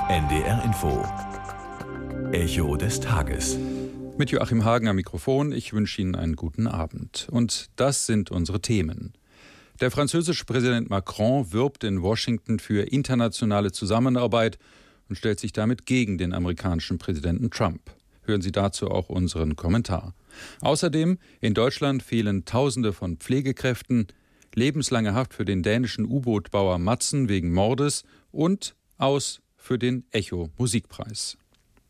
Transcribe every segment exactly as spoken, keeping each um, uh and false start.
N D R Info. Echo des Tages. Mit Joachim Hagen am Mikrofon. Ich wünsche Ihnen einen guten Abend. Und das sind unsere Themen. Der französische Präsident Macron wirbt in Washington für internationale Zusammenarbeit und stellt sich damit gegen den amerikanischen Präsidenten Trump. Hören Sie dazu auch unseren Kommentar. Außerdem, in Deutschland fehlen Tausende von Pflegekräften, lebenslange Haft für den dänischen U-Boot-Bauer Madsen wegen Mordes und aus für den Echo-Musikpreis.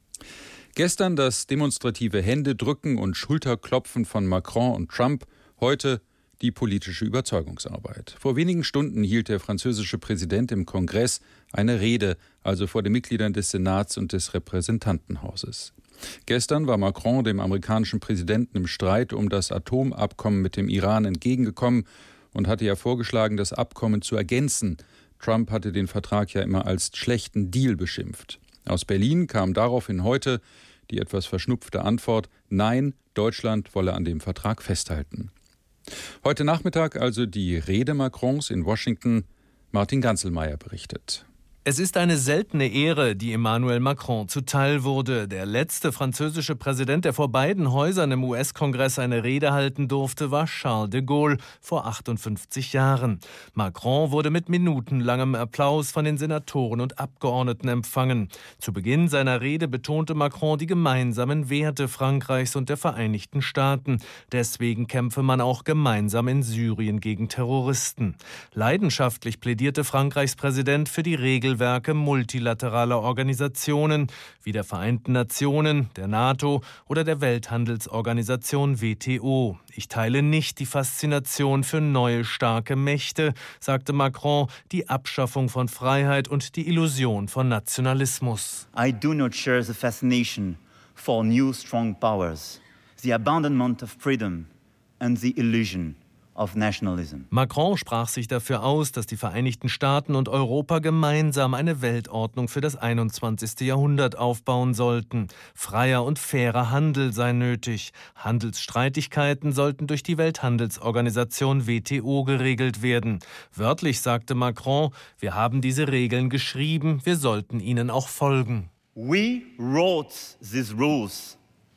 Gestern das demonstrative Händedrücken und Schulterklopfen von Macron und Trump, heute die politische Überzeugungsarbeit. Vor wenigen Stunden hielt der französische Präsident im Kongress eine Rede, also vor den Mitgliedern des Senats und des Repräsentantenhauses. Gestern war Macron dem amerikanischen Präsidenten im Streit um das Atomabkommen mit dem Iran entgegengekommen und hatte ja vorgeschlagen, das Abkommen zu ergänzen. Trump hatte den Vertrag ja immer als schlechten Deal beschimpft. Aus Berlin kam daraufhin heute die etwas verschnupfte Antwort: Nein, Deutschland wolle an dem Vertrag festhalten. Heute Nachmittag also die Rede Macrons in Washington. Martin Ganzelmeier berichtet. Es ist eine seltene Ehre, die Emmanuel Macron zuteil wurde. Der letzte französische Präsident, der vor beiden Häusern im U S-Kongress eine Rede halten durfte, war Charles de Gaulle vor achtundfünfzig Jahren. Macron wurde mit minutenlangem Applaus von den Senatoren und Abgeordneten empfangen. Zu Beginn seiner Rede betonte Macron die gemeinsamen Werte Frankreichs und der Vereinigten Staaten. Deswegen kämpfe man auch gemeinsam in Syrien gegen Terroristen. Leidenschaftlich plädierte Frankreichs Präsident für die Regelwerke multilateraler Organisationen wie der Vereinten Nationen, der NATO oder der Welthandelsorganisation W T O. Ich teile nicht die Faszination für neue starke Mächte, sagte Macron, die Abschaffung von Freiheit und die Illusion von Nationalismus. I do not share the fascination for new strong powers, the abandonment of freedom and the illusion of nationalism. Macron sprach sich dafür aus, dass die Vereinigten Staaten und Europa gemeinsam eine Weltordnung für das einundzwanzigste Jahrhundert aufbauen sollten. Freier und fairer Handel sei nötig. Handelsstreitigkeiten sollten durch die Welthandelsorganisation W T O geregelt werden. Wörtlich sagte Macron: Wir haben diese Regeln geschrieben, wir sollten ihnen auch folgen. We wrote these rules.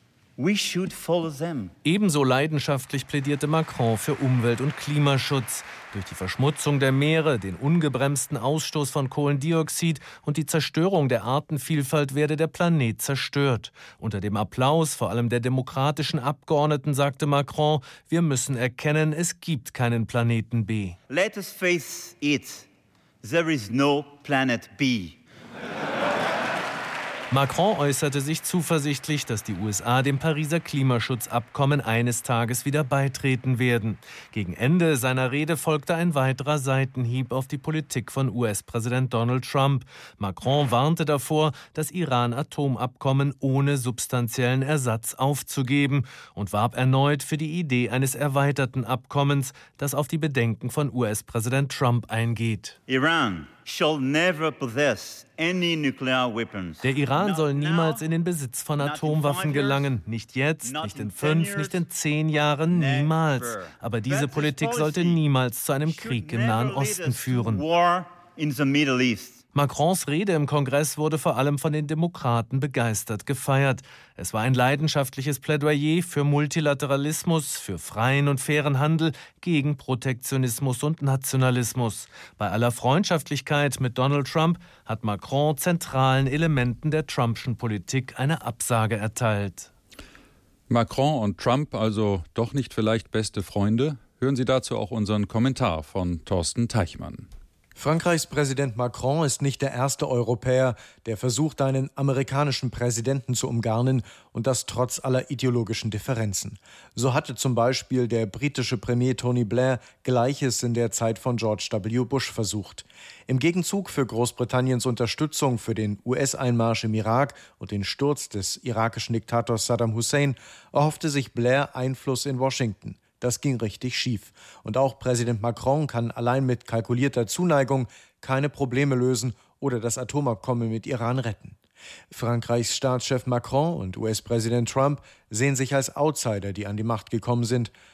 We should follow them. Ebenso leidenschaftlich plädierte Macron für Umwelt- und Klimaschutz. Durch die Verschmutzung der Meere, den ungebremsten Ausstoß von Kohlendioxid und die Zerstörung der Artenvielfalt werde der Planet zerstört. Unter dem Applaus vor allem der demokratischen Abgeordneten sagte Macron: Wir müssen erkennen, es gibt keinen Planeten B. Let us face it. There is no planet B. Macron äußerte sich zuversichtlich, dass die U S A dem Pariser Klimaschutzabkommen eines Tages wieder beitreten werden. Gegen Ende seiner Rede folgte ein weiterer Seitenhieb auf die Politik von U S-Präsident Donald Trump. Macron warnte davor, das Iran-Atomabkommen ohne substanziellen Ersatz aufzugeben und warb erneut für die Idee eines erweiterten Abkommens, das auf die Bedenken von U S-Präsident Trump eingeht. Iran shall never possess any nuclear weapons. Der Iran soll niemals in den Besitz von Atomwaffen gelangen. Nicht jetzt, nicht in fünf, nicht in zehn Jahren, niemals. Aber diese Politik sollte niemals zu einem Krieg im Nahen Osten führen. Macrons Rede im Kongress wurde vor allem von den Demokraten begeistert gefeiert. Es war ein leidenschaftliches Plädoyer für Multilateralismus, für freien und fairen Handel, gegen Protektionismus und Nationalismus. Bei aller Freundschaftlichkeit mit Donald Trump hat Macron zentralen Elementen der Trumpschen Politik eine Absage erteilt. Macron und Trump also doch nicht vielleicht beste Freunde? Hören Sie dazu auch unseren Kommentar von Thorsten Teichmann. Frankreichs Präsident Macron ist nicht der erste Europäer, der versucht, einen amerikanischen Präsidenten zu umgarnen, und das trotz aller ideologischen Differenzen. So hatte zum Beispiel der britische Premier Tony Blair Gleiches in der Zeit von George W. Bush versucht. Im Gegenzug für Großbritanniens Unterstützung für den U S-Einmarsch im Irak und den Sturz des irakischen Diktators Saddam Hussein erhoffte sich Blair Einfluss in Washington. Das ging richtig schief. Und auch Präsident Macron kann allein mit kalkulierter Zuneigung keine Probleme lösen oder das Atomabkommen mit Iran retten. Frankreichs Staatschef Macron und U S-Präsident Trump sehen sich als Outsider, die an die Macht gekommen sind.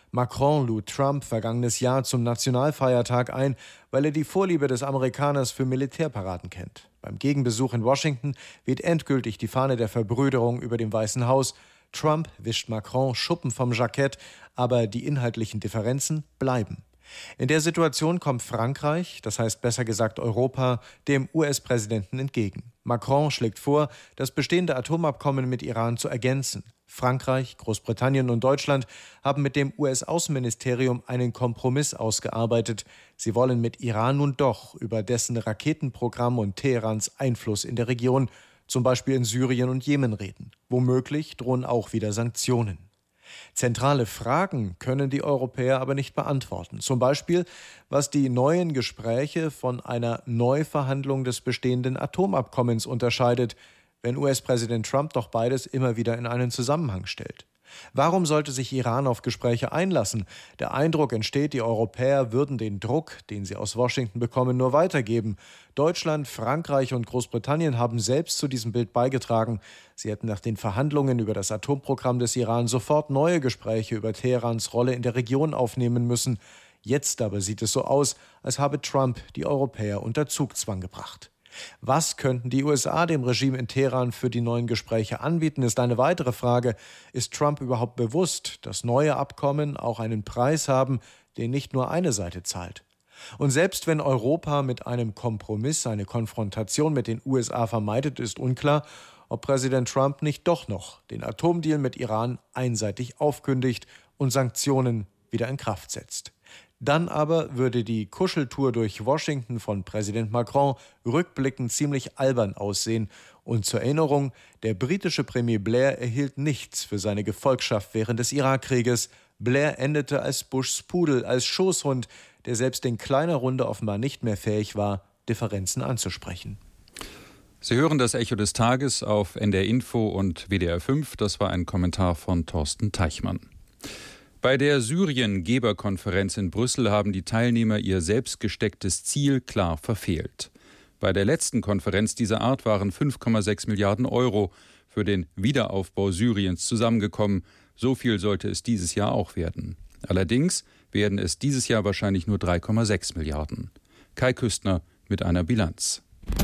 Macron lud Trump vergangenes Jahr zum Nationalfeiertag ein, weil er die Vorliebe des Amerikaners für Militärparaden kennt. Beim Gegenbesuch in Washington weht endgültig die Fahne der Verbrüderung über dem Weißen Haus. Trump wischt Macron Schuppen vom Jackett, aber die inhaltlichen Differenzen bleiben. In der Situation kommt Frankreich, das heißt besser gesagt Europa, dem U S-Präsidenten entgegen. Macron schlägt vor, das bestehende Atomabkommen mit Iran zu ergänzen. Frankreich, Großbritannien und Deutschland haben mit dem U S-Außenministerium einen Kompromiss ausgearbeitet. Sie wollen mit Iran nun doch über dessen Raketenprogramm und Teherans Einfluss in der Region, zum Beispiel in Syrien und Jemen, reden. Womöglich drohen auch wieder Sanktionen. Zentrale Fragen können die Europäer aber nicht beantworten. Zum Beispiel, was die neuen Gespräche von einer Neuverhandlung des bestehenden Atomabkommens unterscheidet, wenn U S-Präsident Trump doch beides immer wieder in einen Zusammenhang stellt. Warum sollte sich Iran auf Gespräche einlassen? Der Eindruck entsteht, die Europäer würden den Druck, den sie aus Washington bekommen, nur weitergeben. Deutschland, Frankreich und Großbritannien haben selbst zu diesem Bild beigetragen. Sie hätten nach den Verhandlungen über das Atomprogramm des Iran sofort neue Gespräche über Teherans Rolle in der Region aufnehmen müssen. Jetzt aber sieht es so aus, als habe Trump die Europäer unter Zugzwang gebracht. Was könnten die U S A dem Regime in Teheran für die neuen Gespräche anbieten, ist eine weitere Frage. Ist Trump überhaupt bewusst, dass neue Abkommen auch einen Preis haben, den nicht nur eine Seite zahlt? Und selbst wenn Europa mit einem Kompromiss eine Konfrontation mit den U S A vermeidet, ist unklar, ob Präsident Trump nicht doch noch den Atomdeal mit Iran einseitig aufkündigt und Sanktionen wieder in Kraft setzt. Dann aber würde die Kuscheltour durch Washington von Präsident Macron rückblickend ziemlich albern aussehen. Und zur Erinnerung, der britische Premier Blair erhielt nichts für seine Gefolgschaft während des Irakkrieges. Blair endete als Bushs Pudel, als Schoßhund, der selbst in kleiner Runde offenbar nicht mehr fähig war, Differenzen anzusprechen. Sie hören das Echo des Tages auf N D R Info und W D R fünf. Das war ein Kommentar von Thorsten Teichmann. Bei der Syrien-Geberkonferenz in Brüssel haben die Teilnehmer ihr selbst gestecktes Ziel klar verfehlt. Bei der letzten Konferenz dieser Art waren fünf Komma sechs Milliarden Euro für den Wiederaufbau Syriens zusammengekommen. So viel sollte es dieses Jahr auch werden. Allerdings werden es dieses Jahr wahrscheinlich nur drei Komma sechs Milliarden. Kai Küstner mit einer Bilanz.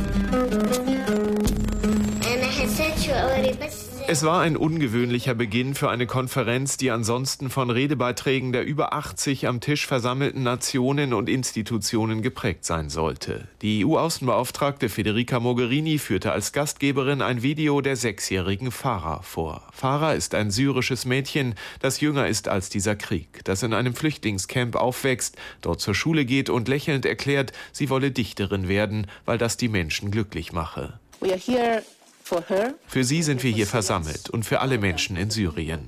Es war ein ungewöhnlicher Beginn für eine Konferenz, die ansonsten von Redebeiträgen der über achtzig am Tisch versammelten Nationen und Institutionen geprägt sein sollte. Die E U-Außenbeauftragte Federica Mogherini führte als Gastgeberin ein Video der sechsjährigen Farah vor. Farah ist ein syrisches Mädchen, das jünger ist als dieser Krieg, das in einem Flüchtlingscamp aufwächst, dort zur Schule geht und lächelnd erklärt, sie wolle Dichterin werden, weil das die Menschen glücklich mache. We are here. Für sie sind wir hier versammelt und für alle Menschen in Syrien,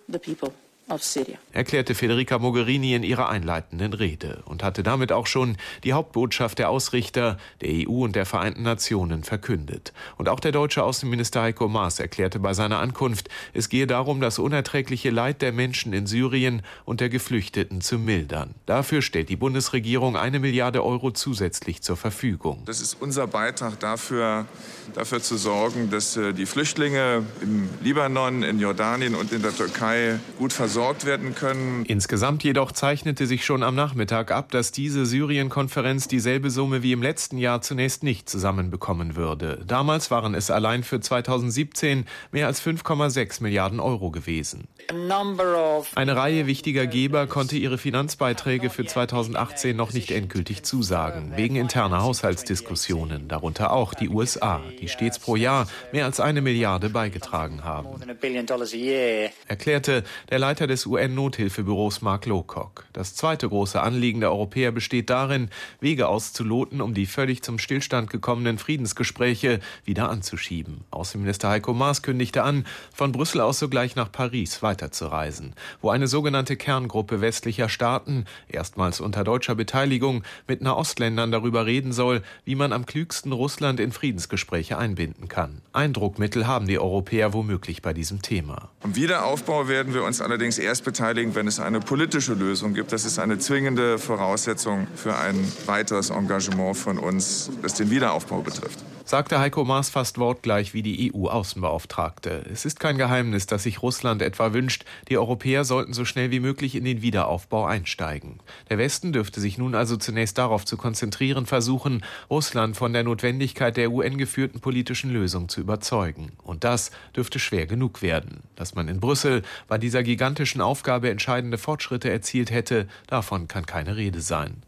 erklärte Federica Mogherini in ihrer einleitenden Rede und hatte damit auch schon die Hauptbotschaft der Ausrichter der E U und der Vereinten Nationen verkündet. Und auch der deutsche Außenminister Heiko Maas erklärte bei seiner Ankunft, es gehe darum, das unerträgliche Leid der Menschen in Syrien und der Geflüchteten zu mildern. Dafür stellt die Bundesregierung eine Milliarde Euro zusätzlich zur Verfügung. Das ist unser Beitrag dafür, dafür zu sorgen, dass die Flüchtlinge im Libanon, in Jordanien und in der Türkei gut versorgt werden können. Insgesamt jedoch zeichnete sich schon am Nachmittag ab, dass diese Syrien-Konferenz dieselbe Summe wie im letzten Jahr zunächst nicht zusammenbekommen würde. Damals waren es allein für zweitausendsiebzehn mehr als fünf Komma sechs Milliarden Euro gewesen. Eine Reihe wichtiger Geber konnte ihre Finanzbeiträge für zweitausendachtzehn noch nicht endgültig zusagen, wegen interner Haushaltsdiskussionen, darunter auch die U S A, die stets pro Jahr mehr als eine Milliarde beigetragen haben, erklärte der Leiter des U N-Nothilfebüros Mark Lowcock. Das zweite große Anliegen der Europäer besteht darin, Wege auszuloten, um die völlig zum Stillstand gekommenen Friedensgespräche wieder anzuschieben. Außenminister Heiko Maas kündigte an, von Brüssel aus sogleich nach Paris weiterzureisen, wo eine sogenannte Kerngruppe westlicher Staaten, erstmals unter deutscher Beteiligung, mit Nahostländern darüber reden soll, wie man am klügsten Russland in Friedensgespräche einbinden kann. Eindruckmittel haben die Europäer womöglich bei diesem Thema. Am Wiederaufbau werden wir uns allerdings sich erst beteiligen, wenn es eine politische Lösung gibt. Das ist eine zwingende Voraussetzung für ein weiteres Engagement von uns, das den Wiederaufbau betrifft. Sagte Heiko Maas fast wortgleich wie die E U-Außenbeauftragte. Es ist kein Geheimnis, dass sich Russland etwa wünscht, die Europäer sollten so schnell wie möglich in den Wiederaufbau einsteigen. Der Westen dürfte sich nun also zunächst darauf zu konzentrieren versuchen, Russland von der Notwendigkeit der U N-geführten politischen Lösung zu überzeugen. Und das dürfte schwer genug werden. Dass man in Brüssel bei dieser gigantischen Aufgabe entscheidende Fortschritte erzielt hätte, davon kann keine Rede sein.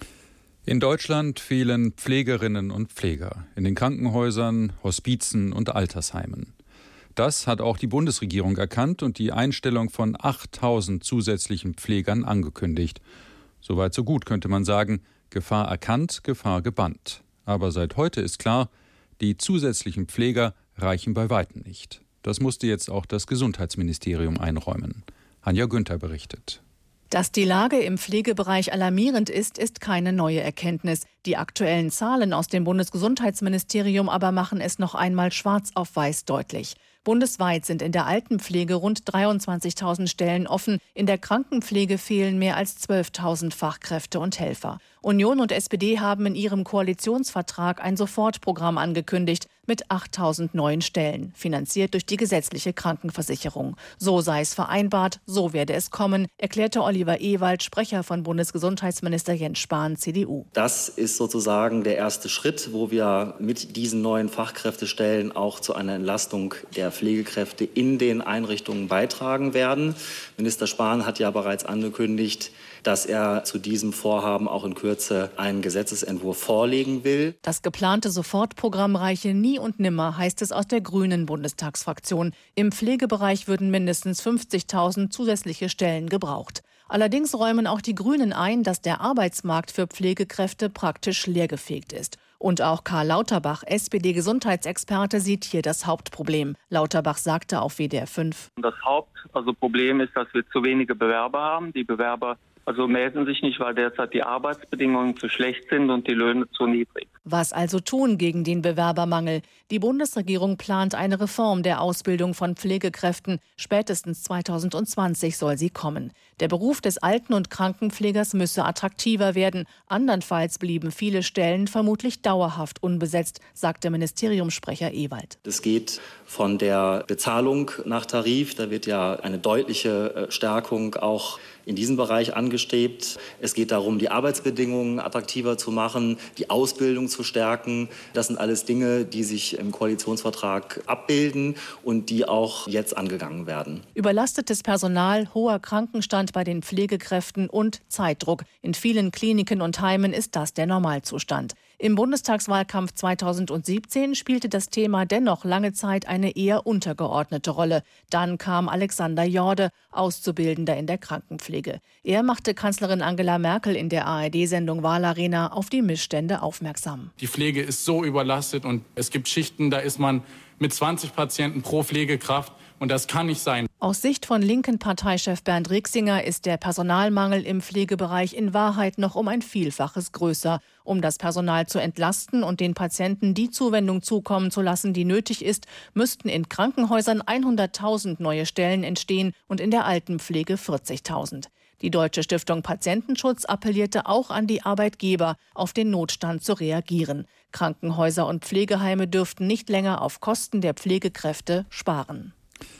In Deutschland fehlen Pflegerinnen und Pfleger in den Krankenhäusern, Hospizen und Altersheimen. Das hat auch die Bundesregierung erkannt und die Einstellung von achttausend zusätzlichen Pflegern angekündigt. Soweit so gut, könnte man sagen, Gefahr erkannt, Gefahr gebannt. Aber seit heute ist klar, die zusätzlichen Pfleger reichen bei weitem nicht. Das musste jetzt auch das Gesundheitsministerium einräumen. Anja Günther berichtet. Dass die Lage im Pflegebereich alarmierend ist, ist keine neue Erkenntnis. Die aktuellen Zahlen aus dem Bundesgesundheitsministerium aber machen es noch einmal schwarz auf weiß deutlich. Bundesweit sind in der Altenpflege rund dreiundzwanzigtausend Stellen offen. In der Krankenpflege fehlen mehr als zwölftausend Fachkräfte und Helfer. Union und S P D haben in ihrem Koalitionsvertrag ein Sofortprogramm angekündigt mit achttausend neuen Stellen, finanziert durch die gesetzliche Krankenversicherung. So sei es vereinbart, so werde es kommen, erklärte Oliver Ewald, Sprecher von Bundesgesundheitsminister Jens Spahn, C D U. Das ist sozusagen der erste Schritt, wo wir mit diesen neuen Fachkräftestellen auch zu einer Entlastung der Pflegekräfte in den Einrichtungen beitragen werden. Minister Spahn hat ja bereits angekündigt, dass er zu diesem Vorhaben auch in Kürze einen Gesetzesentwurf vorlegen will. Das geplante Sofortprogramm reiche nie und nimmer, heißt es aus der Grünen Bundestagsfraktion. Im Pflegebereich würden mindestens fünfzigtausend zusätzliche Stellen gebraucht. Allerdings räumen auch die Grünen ein, dass der Arbeitsmarkt für Pflegekräfte praktisch leergefegt ist. Und auch Karl Lauterbach, S P D-Gesundheitsexperte, sieht hier das Hauptproblem. Lauterbach sagte auf W D R fünf. Das Hauptproblem ist, dass wir zu wenige Bewerber haben. Die Bewerber also melden sich nicht, weil derzeit die Arbeitsbedingungen zu schlecht sind und die Löhne zu niedrig. Was also tun gegen den Bewerbermangel? Die Bundesregierung plant eine Reform der Ausbildung von Pflegekräften. Spätestens zweitausendzwanzig soll sie kommen. Der Beruf des Alten- und Krankenpflegers müsse attraktiver werden. Andernfalls blieben viele Stellen vermutlich dauerhaft unbesetzt, sagte Ministeriumssprecher Ewald. Es geht von der Bezahlung nach Tarif. Da wird ja eine deutliche Stärkung auch in diesem Bereich angestrebt. Es geht darum, die Arbeitsbedingungen attraktiver zu machen, die Ausbildung zu stärken. Das sind alles Dinge, die sich im Koalitionsvertrag abbilden und die auch jetzt angegangen werden. Überlastetes Personal, hoher Krankenstand bei den Pflegekräften und Zeitdruck. In vielen Kliniken und Heimen ist das der Normalzustand. Im Bundestagswahlkampf zweitausendsiebzehn spielte das Thema dennoch lange Zeit eine eher untergeordnete Rolle. Dann kam Alexander Jorde, Auszubildender in der Krankenpflege. Er machte Kanzlerin Angela Merkel in der A R D-Sendung Wahlarena auf die Missstände aufmerksam. Die Pflege ist so überlastet und es gibt Schichten, da ist man mit zwanzig Patienten pro Pflegekraft. Und das kann nicht sein. Aus Sicht von linken Parteichef Bernd Rixinger ist der Personalmangel im Pflegebereich in Wahrheit noch um ein Vielfaches größer. Um das Personal zu entlasten und den Patienten die Zuwendung zukommen zu lassen, die nötig ist, müssten in Krankenhäusern hunderttausend neue Stellen entstehen und in der Altenpflege vierzigtausend. Die Deutsche Stiftung Patientenschutz appellierte auch an die Arbeitgeber, auf den Notstand zu reagieren. Krankenhäuser und Pflegeheime dürften nicht länger auf Kosten der Pflegekräfte sparen.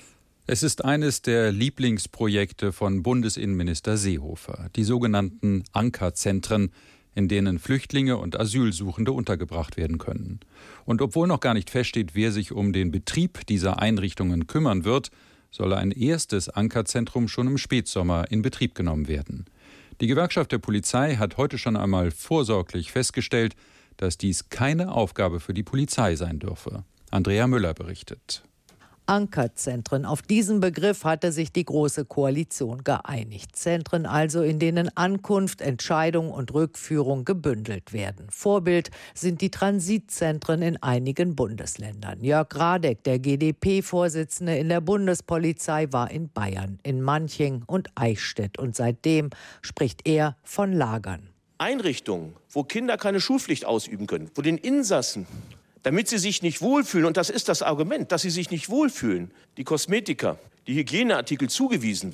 Es ist eines der Lieblingsprojekte von Bundesinnenminister Seehofer, die sogenannten Ankerzentren, in denen Flüchtlinge und Asylsuchende untergebracht werden können. Und obwohl noch gar nicht feststeht, wer sich um den Betrieb dieser Einrichtungen kümmern wird, soll ein erstes Ankerzentrum schon im Spätsommer in Betrieb genommen werden. Die Gewerkschaft der Polizei hat heute schon einmal vorsorglich festgestellt, dass dies keine Aufgabe für die Polizei sein dürfe. Andrea Müller berichtet. Ankerzentren. Auf diesen Begriff hatte sich die Große Koalition geeinigt. Zentren also, in denen Ankunft, Entscheidung und Rückführung gebündelt werden. Vorbild sind die Transitzentren in einigen Bundesländern. Jörg Radek, der G D P-Vorsitzende in der Bundespolizei, war in Bayern, in Manching und Eichstätt. Und seitdem spricht er von Lagern. Einrichtungen, wo Kinder keine Schulpflicht ausüben können, wo den Insassen, damit sie sich nicht wohlfühlen, und das ist das Argument, dass sie sich nicht wohlfühlen, die Kosmetika, die Hygieneartikel zugewiesen werden.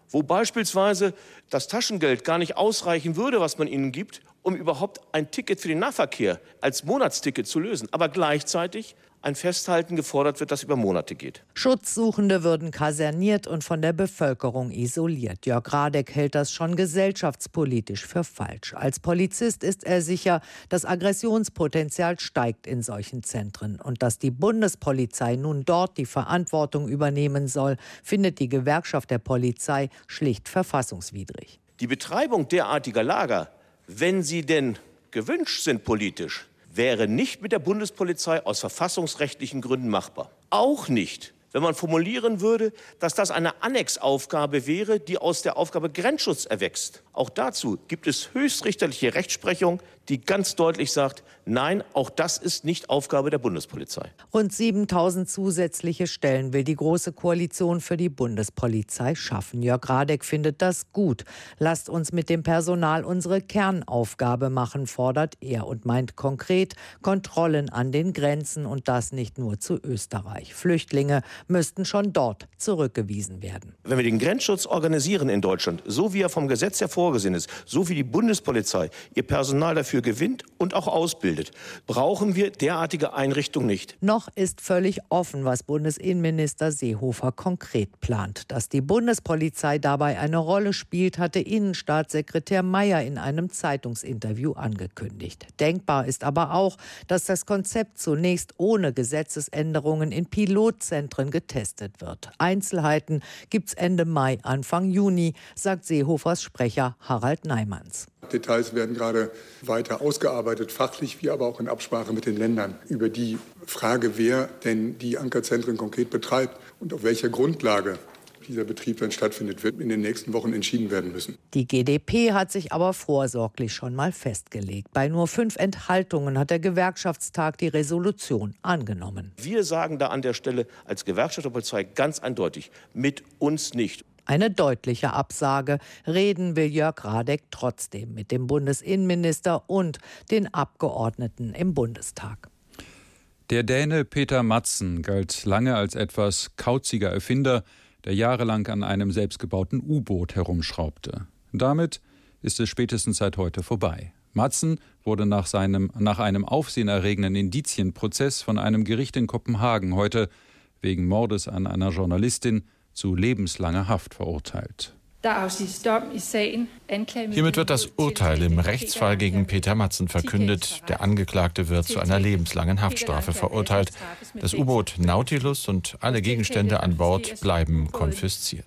wo beispielsweise das Taschengeld gar nicht ausreichen würde, was man ihnen gibt, um überhaupt ein Ticket für den Nahverkehr als Monatsticket zu lösen. Aber gleichzeitig ein Festhalten gefordert wird, das über Monate geht. Schutzsuchende würden kaserniert und von der Bevölkerung isoliert. Jörg Radek hält das schon gesellschaftspolitisch für falsch. Als Polizist ist er sicher, das Aggressionspotenzial steigt in solchen Zentren. Und dass die Bundespolizei nun dort die Verantwortung übernehmen soll, findet die Gewerkschaft der Polizei schlicht verfassungswidrig. Die Betreibung derartiger Lager, wenn sie denn gewünscht sind politisch, wäre nicht mit der Bundespolizei aus verfassungsrechtlichen Gründen machbar. Auch nicht, wenn man formulieren würde, dass das eine Annexaufgabe wäre, die aus der Aufgabe Grenzschutz erwächst. Auch dazu gibt es höchstrichterliche Rechtsprechung, die ganz deutlich sagt, nein, auch das ist nicht Aufgabe der Bundespolizei. Rund siebentausend zusätzliche Stellen will die Große Koalition für die Bundespolizei schaffen. Jörg Radek findet das gut. Lasst uns mit dem Personal unsere Kernaufgabe machen, fordert er und meint konkret Kontrollen an den Grenzen und das nicht nur zu Österreich. Flüchtlinge müssten schon dort zurückgewiesen werden. Wenn wir den Grenzschutz organisieren in Deutschland, so wie er vom Gesetz her vorgesehen ist, so wie die Bundespolizei ihr Personal dafür gewinnt und auch ausbildet, brauchen wir derartige Einrichtungen nicht. Noch ist völlig offen, was Bundesinnenminister Seehofer konkret plant. Dass die Bundespolizei dabei eine Rolle spielt, hatte Innenstaatssekretär Mayer in einem Zeitungsinterview angekündigt. Denkbar ist aber auch, dass das Konzept zunächst ohne Gesetzesänderungen in Pilotzentren getestet wird. Einzelheiten gibt's Ende Mai, Anfang Juni, sagt Seehofers Sprecher Harald Neimanns. Details werden gerade weiter ausgearbeitet, fachlich wie aber auch in Absprache mit den Ländern. Über die Frage, wer denn die Ankerzentren konkret betreibt und auf welcher Grundlage dieser Betrieb dann stattfindet, wird in den nächsten Wochen entschieden werden müssen. Die G d P hat sich aber vorsorglich schon mal festgelegt. Bei nur fünf Enthaltungen hat der Gewerkschaftstag die Resolution angenommen. Wir sagen da an der Stelle als Gewerkschaft der Polizei ganz eindeutig, mit uns nicht. Eine deutliche Absage. Reden will Jörg Radek trotzdem mit dem Bundesinnenminister und den Abgeordneten im Bundestag. Der Däne Peter Madsen galt lange als etwas kauziger Erfinder, der jahrelang an einem selbstgebauten U-Boot herumschraubte. Damit ist es spätestens seit heute vorbei. Madsen wurde nach, seinem, nach einem aufsehenerregenden Indizienprozess von einem Gericht in Kopenhagen heute wegen Mordes an einer Journalistin zu lebenslanger Haft verurteilt. Hiermit wird das Urteil im Rechtsfall gegen Peter Madsen verkündet. Der Angeklagte wird zu einer lebenslangen Haftstrafe verurteilt. Das U-Boot Nautilus und alle Gegenstände an Bord bleiben konfisziert.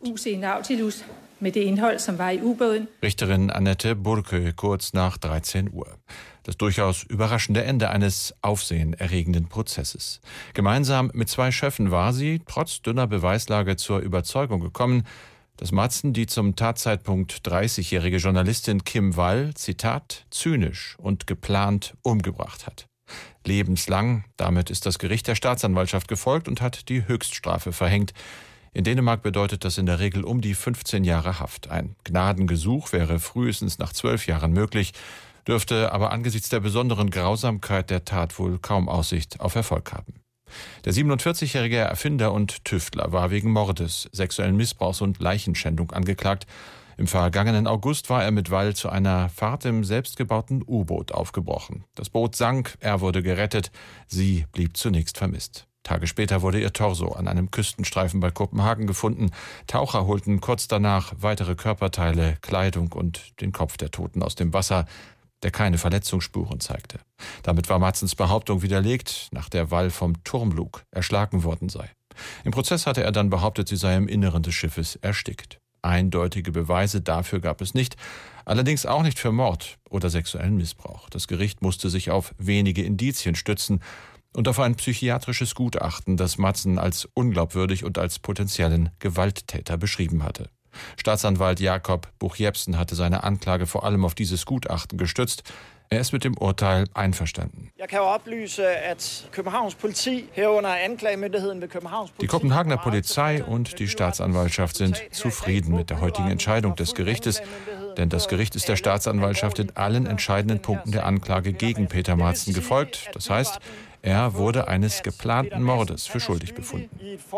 Richterin Annette Burke kurz nach dreizehn Uhr. Das durchaus überraschende Ende eines aufsehenerregenden Prozesses. Gemeinsam mit zwei Schöffen war sie, trotz dünner Beweislage, zur Überzeugung gekommen, dass Madsen die zum Tatzeitpunkt dreißigjährige Journalistin Kim Wall, Zitat, zynisch und geplant umgebracht hat. Lebenslang, damit ist das Gericht der Staatsanwaltschaft gefolgt und hat die Höchststrafe verhängt. In Dänemark bedeutet das in der Regel um die fünfzehn Jahre Haft. Ein Gnadengesuch wäre frühestens nach zwölf Jahren möglich, dürfte aber angesichts der besonderen Grausamkeit der Tat wohl kaum Aussicht auf Erfolg haben. Der siebenundvierzigjährige Erfinder und Tüftler war wegen Mordes, sexuellen Missbrauchs und Leichenschändung angeklagt. Im vergangenen August war er mit Wall zu einer Fahrt im selbstgebauten U-Boot aufgebrochen. Das Boot sank, er wurde gerettet, sie blieb zunächst vermisst. Tage später wurde ihr Torso an einem Küstenstreifen bei Kopenhagen gefunden. Taucher holten kurz danach weitere Körperteile, Kleidung und den Kopf der Toten aus dem Wasser, der keine Verletzungsspuren zeigte. Damit war Madsens Behauptung widerlegt, nach der Wall vom Turmlug erschlagen worden sei. Im Prozess hatte er dann behauptet, sie sei im Inneren des Schiffes erstickt. Eindeutige Beweise dafür gab es nicht, allerdings auch nicht für Mord oder sexuellen Missbrauch. Das Gericht musste sich auf wenige Indizien stützen und auf ein psychiatrisches Gutachten, das Madsen als unglaubwürdig und als potenziellen Gewalttäter beschrieben hatte. Staatsanwalt Jakob Buch-Jepsen hatte seine Anklage vor allem auf dieses Gutachten gestützt. Er ist mit dem Urteil einverstanden. Die Kopenhagener Polizei und die Staatsanwaltschaft sind zufrieden mit der heutigen Entscheidung des Gerichtes, denn das Gericht ist der Staatsanwaltschaft in allen entscheidenden Punkten der Anklage gegen Peter Madsen gefolgt. Das heißt, Er wurde eines geplanten Mordes für schuldig befunden.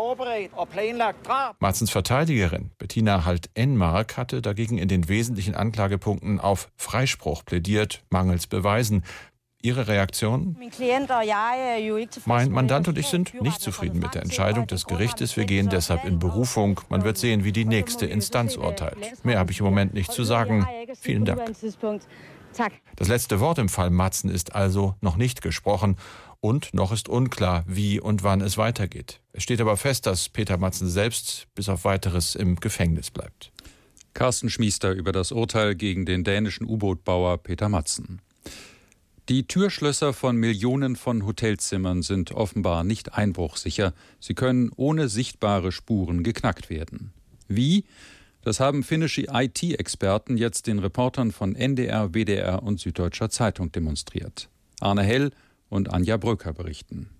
Matzens Verteidigerin Bettina Halt-Enmark hatte dagegen in den wesentlichen Anklagepunkten auf Freispruch plädiert, mangels Beweisen. Ihre Reaktion? Mein Mandant und ich sind nicht zufrieden mit der Entscheidung des Gerichtes. Wir gehen deshalb in Berufung. Man wird sehen, wie die nächste Instanz urteilt. Mehr habe ich im Moment nicht zu sagen. Vielen Dank. Das letzte Wort im Fall Matzen ist also noch nicht gesprochen. Und noch ist unklar, wie und wann es weitergeht. Es steht aber fest, dass Peter Matzen selbst bis auf Weiteres im Gefängnis bleibt. Carsten Schmiester über das Urteil gegen den dänischen U-Boot-Bauer Peter Matzen. Die Türschlösser von Millionen von Hotelzimmern sind offenbar nicht einbruchsicher. Sie können ohne sichtbare Spuren geknackt werden. Wie? Das haben finnische I T-Experten jetzt den Reportern von N D R, W D R und Süddeutscher Zeitung demonstriert. Arne Hell und Anja Bröker berichten.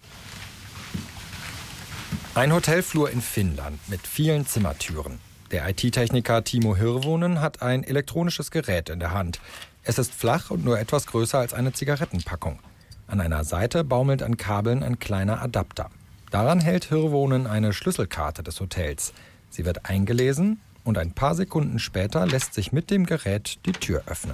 Ein Hotelflur in Finnland mit vielen Zimmertüren. Der I T-Techniker Timo Hirvonen hat ein elektronisches Gerät in der Hand. Es ist flach und nur etwas größer als eine Zigarettenpackung. An einer Seite baumelt an Kabeln ein kleiner Adapter. Daran hält Hirvonen eine Schlüsselkarte des Hotels. Sie wird eingelesen und ein paar Sekunden später lässt sich mit dem Gerät die Tür öffnen.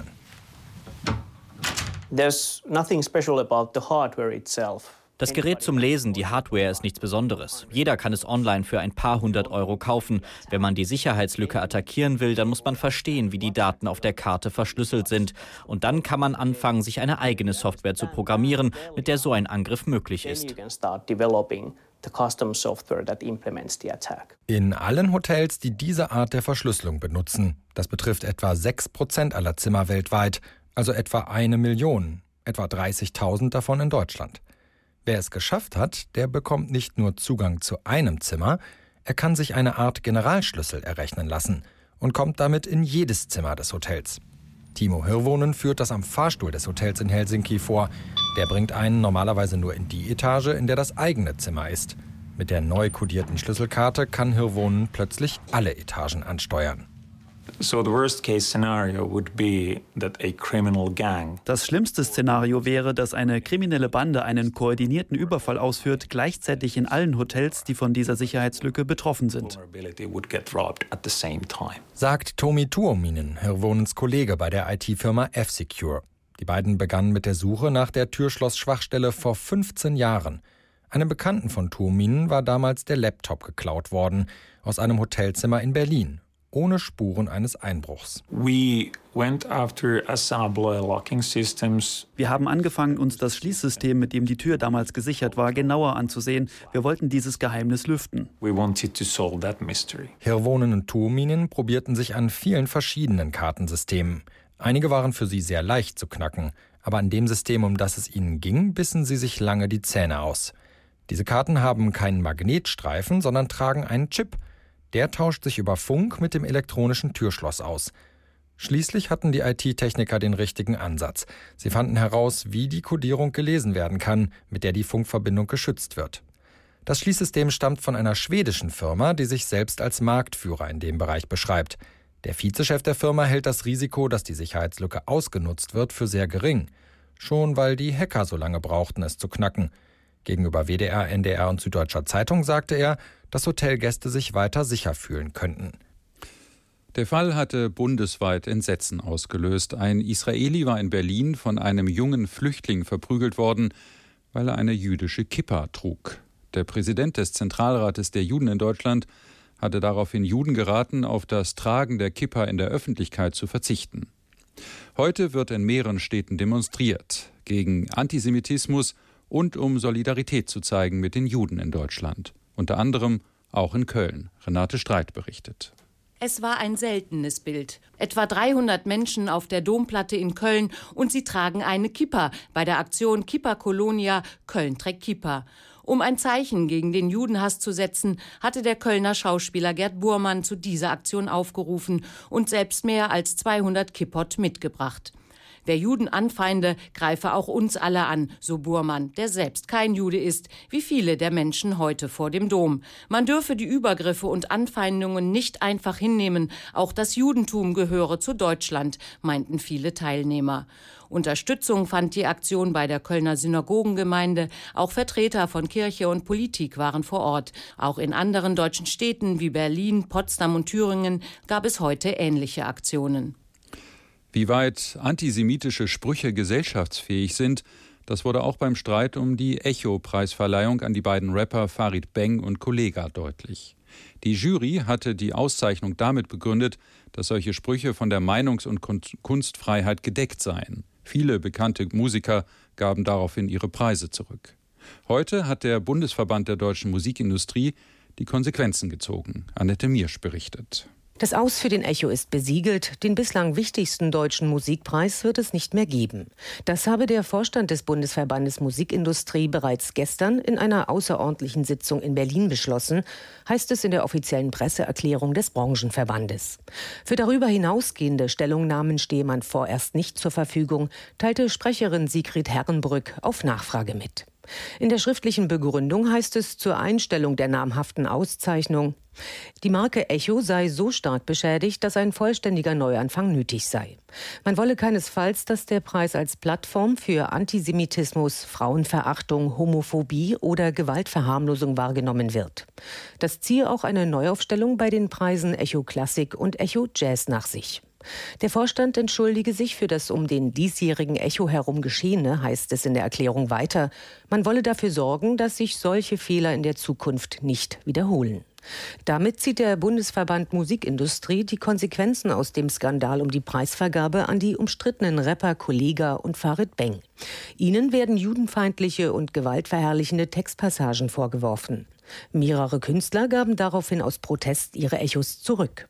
There's nothing special about the hardware itself. Das Gerät zum Lesen, die Hardware, ist nichts Besonderes. Jeder kann es online für ein paar hundert Euro kaufen. Wenn man die Sicherheitslücke attackieren will, dann muss man verstehen, wie die Daten auf der Karte verschlüsselt sind. Und dann kann man anfangen, sich eine eigene Software zu programmieren, mit der so ein Angriff möglich ist. In allen Hotels, die diese Art der Verschlüsselung benutzen, das betrifft etwa sechs Prozent aller Zimmer weltweit, also etwa eine Million, etwa dreißigtausend davon in Deutschland. Wer es geschafft hat, der bekommt nicht nur Zugang zu einem Zimmer, er kann sich eine Art Generalschlüssel errechnen lassen und kommt damit in jedes Zimmer des Hotels. Timo Hirvonen führt das am Fahrstuhl des Hotels in Helsinki vor. Der bringt einen normalerweise nur in die Etage, in der das eigene Zimmer ist. Mit der neu kodierten Schlüsselkarte kann Hirvonen plötzlich alle Etagen ansteuern. So the worst case scenario would be that a criminal gang. Das schlimmste Szenario wäre, dass eine kriminelle Bande einen koordinierten Überfall ausführt, gleichzeitig in allen Hotels, die von dieser Sicherheitslücke betroffen sind. Sagt Tomi Tuominen, Hirvonens Kollege bei der I T-Firma F-Secure. Die beiden begannen mit der Suche nach der Türschloss-Schwachstelle vor fünfzehn Jahren. Einem Bekannten von Tuominen war damals der Laptop geklaut worden, aus einem Hotelzimmer in Berlin. Ohne Spuren eines Einbruchs. We went after assembly locking systems. Wir haben angefangen, uns das Schließsystem, mit dem die Tür damals gesichert war, genauer anzusehen. Wir wollten dieses Geheimnis lüften. We wanted to solve that mystery. Hirvonen und Tuominen probierten sich an vielen verschiedenen Kartensystemen. Einige waren für sie sehr leicht zu knacken, aber an dem System, um das es ihnen ging, bissen sie sich lange die Zähne aus. Diese Karten haben keinen Magnetstreifen, sondern tragen einen Chip. Der tauscht sich über Funk mit dem elektronischen Türschloss aus. Schließlich hatten die I T-Techniker den richtigen Ansatz. Sie fanden heraus, wie die Kodierung gelesen werden kann, mit der die Funkverbindung geschützt wird. Das Schließsystem stammt von einer schwedischen Firma, die sich selbst als Marktführer in dem Bereich beschreibt. Der Vizechef der Firma hält das Risiko, dass die Sicherheitslücke ausgenutzt wird, für sehr gering. Schon weil die Hacker so lange brauchten, es zu knacken. Gegenüber W D R, N D R und Süddeutscher Zeitung sagte er, dass Hotelgäste sich weiter sicher fühlen könnten. Der Fall hatte bundesweit Entsetzen ausgelöst. Ein Israeli war in Berlin von einem jungen Flüchtling verprügelt worden, weil er eine jüdische Kippa trug. Der Präsident des Zentralrates der Juden in Deutschland hatte daraufhin Juden geraten, auf das Tragen der Kippa in der Öffentlichkeit zu verzichten. Heute wird in mehreren Städten demonstriert gegen Antisemitismus und um Solidarität zu zeigen mit den Juden in Deutschland. Unter anderem auch in Köln. Renate Streit berichtet. Es war ein seltenes Bild. Etwa dreihundert Menschen auf der Domplatte in Köln und sie tragen eine Kippa bei der Aktion Kippa Kolonia Köln trägt Kippa. Um ein Zeichen gegen den Judenhass zu setzen, hatte der Kölner Schauspieler Gerd Burmann zu dieser Aktion aufgerufen und selbst mehr als zweihundert Kippot mitgebracht. Wer Juden anfeinde, greife auch uns alle an, so Burmann, der selbst kein Jude ist, wie viele der Menschen heute vor dem Dom. Man dürfe die Übergriffe und Anfeindungen nicht einfach hinnehmen. Auch das Judentum gehöre zu Deutschland, meinten viele Teilnehmer. Unterstützung fand die Aktion bei der Kölner Synagogengemeinde. Auch Vertreter von Kirche und Politik waren vor Ort. Auch in anderen deutschen Städten wie Berlin, Potsdam und Thüringen gab es heute ähnliche Aktionen. Wie weit antisemitische Sprüche gesellschaftsfähig sind, das wurde auch beim Streit um die Echo-Preisverleihung an die beiden Rapper Farid Bang und Kollega deutlich. Die Jury hatte die Auszeichnung damit begründet, dass solche Sprüche von der Meinungs- und Kunstfreiheit gedeckt seien. Viele bekannte Musiker gaben daraufhin ihre Preise zurück. Heute hat der Bundesverband der deutschen Musikindustrie die Konsequenzen gezogen. Annette Miersch berichtet. Das Aus für den Echo ist besiegelt. Den bislang wichtigsten deutschen Musikpreis wird es nicht mehr geben. Das habe der Vorstand des Bundesverbandes Musikindustrie bereits gestern in einer außerordentlichen Sitzung in Berlin beschlossen, heißt es in der offiziellen Presseerklärung des Branchenverbandes. Für darüber hinausgehende Stellungnahmen stehe man vorerst nicht zur Verfügung, teilte Sprecherin Sigrid Herrenbrück auf Nachfrage mit. In der schriftlichen Begründung heißt es zur Einstellung der namhaften Auszeichnung: Die Marke Echo sei so stark beschädigt, dass ein vollständiger Neuanfang nötig sei. Man wolle keinesfalls, dass der Preis als Plattform für Antisemitismus, Frauenverachtung, Homophobie oder Gewaltverharmlosung wahrgenommen wird. Das ziehe auch eine Neuaufstellung bei den Preisen Echo Klassik und Echo Jazz nach sich. Der Vorstand entschuldige sich für das um den diesjährigen Echo herum Geschehene, heißt es in der Erklärung weiter. Man wolle dafür sorgen, dass sich solche Fehler in der Zukunft nicht wiederholen. Damit zieht der Bundesverband Musikindustrie die Konsequenzen aus dem Skandal um die Preisvergabe an die umstrittenen Rapper Kollega und Farid Bang. Ihnen werden judenfeindliche und gewaltverherrlichende Textpassagen vorgeworfen. Mehrere Künstler gaben daraufhin aus Protest ihre Echos zurück.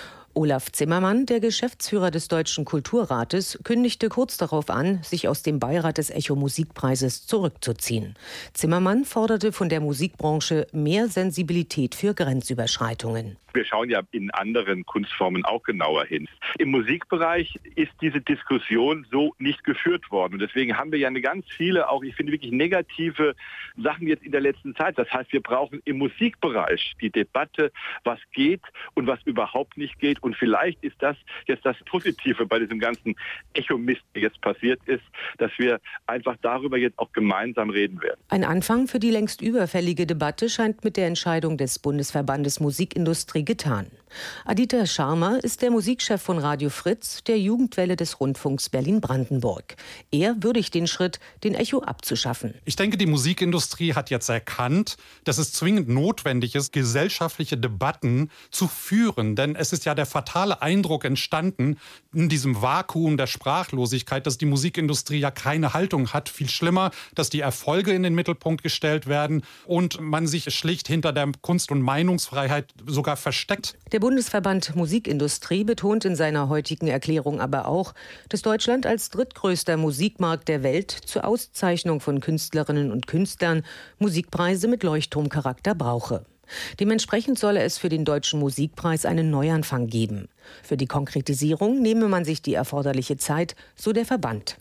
Olaf Zimmermann, der Geschäftsführer des Deutschen Kulturrates, kündigte kurz darauf an, sich aus dem Beirat des Echo-Musikpreises zurückzuziehen. Zimmermann forderte von der Musikbranche mehr Sensibilität für Grenzüberschreitungen. Wir schauen ja in anderen Kunstformen auch genauer hin. Im Musikbereich ist diese Diskussion so nicht geführt worden. Und deswegen haben wir ja eine ganz viele, auch ich finde wirklich negative Sachen jetzt in der letzten Zeit. Das heißt, wir brauchen im Musikbereich die Debatte, was geht und was überhaupt nicht geht. Und vielleicht ist das jetzt das Positive bei diesem ganzen Echo-Mist, der jetzt passiert ist, dass wir einfach darüber jetzt auch gemeinsam reden werden. Ein Anfang für die längst überfällige Debatte scheint mit der Entscheidung des Bundesverbandes Musikindustrie getan. Aditya Sharma ist der Musikchef von Radio Fritz, der Jugendwelle des Rundfunks Berlin-Brandenburg. Er würdigt den Schritt, den Echo abzuschaffen. Ich denke, die Musikindustrie hat jetzt erkannt, dass es zwingend notwendig ist, gesellschaftliche Debatten zu führen. Denn es ist ja der fatale Eindruck entstanden, in diesem Vakuum der Sprachlosigkeit, dass die Musikindustrie ja keine Haltung hat. Viel schlimmer, dass die Erfolge in den Mittelpunkt gestellt werden und man sich schlicht hinter der Kunst- und Meinungsfreiheit sogar versteckt. Der Bundesverband Musikindustrie betont in seiner heutigen Erklärung aber auch, dass Deutschland als drittgrößter Musikmarkt der Welt zur Auszeichnung von Künstlerinnen und Künstlern Musikpreise mit Leuchtturmcharakter brauche. Dementsprechend solle es für den Deutschen Musikpreis einen Neuanfang geben. Für die Konkretisierung nehme man sich die erforderliche Zeit, so der Verband.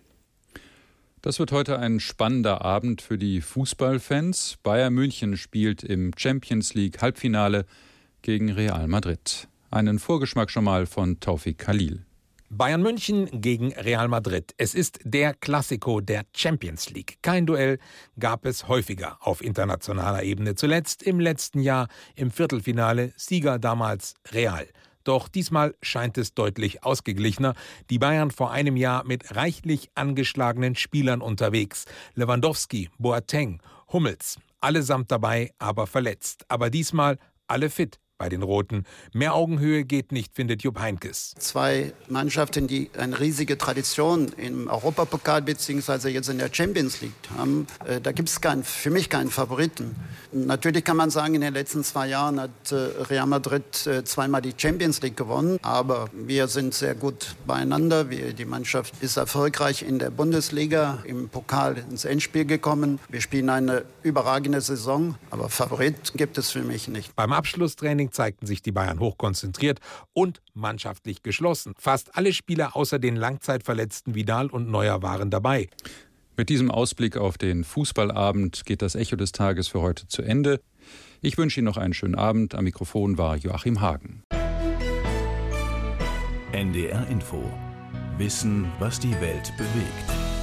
Das wird heute ein spannender Abend für die Fußballfans. Bayern München spielt im Champions League Halbfinale gegen Real Madrid. Einen Vorgeschmack schon mal von Taufik Khalil. Bayern München gegen Real Madrid. Es ist der Klassiko der Champions League. Kein Duell gab es häufiger auf internationaler Ebene. Zuletzt im letzten Jahr im Viertelfinale, Sieger damals Real. Doch diesmal scheint es deutlich ausgeglichener. Die Bayern vor einem Jahr mit reichlich angeschlagenen Spielern unterwegs. Lewandowski, Boateng, Hummels, allesamt dabei, aber verletzt. Aber diesmal alle fit bei den Roten. Mehr Augenhöhe geht nicht, findet Jupp Heynckes. Zwei Mannschaften, die eine riesige Tradition im Europapokal bzw. jetzt in der Champions League haben. Da gibt es keinen, für mich keinen Favoriten. Natürlich kann man sagen, in den letzten zwei Jahren hat Real Madrid zweimal die Champions League gewonnen. Aber wir sind sehr gut beieinander. Wir, die Mannschaft ist erfolgreich in der Bundesliga, im Pokal ins Endspiel gekommen. Wir spielen eine überragende Saison. Aber Favorit gibt es für mich nicht. Beim Abschlusstraining Training zeigten sich die Bayern hochkonzentriert und mannschaftlich geschlossen. Fast alle Spieler außer den Langzeitverletzten Vidal und Neuer waren dabei. Mit diesem Ausblick auf den Fußballabend geht das Echo des Tages für heute zu Ende. Ich wünsche Ihnen noch einen schönen Abend. Am Mikrofon war Joachim Hagen. N D R Info. Wissen, was die Welt bewegt.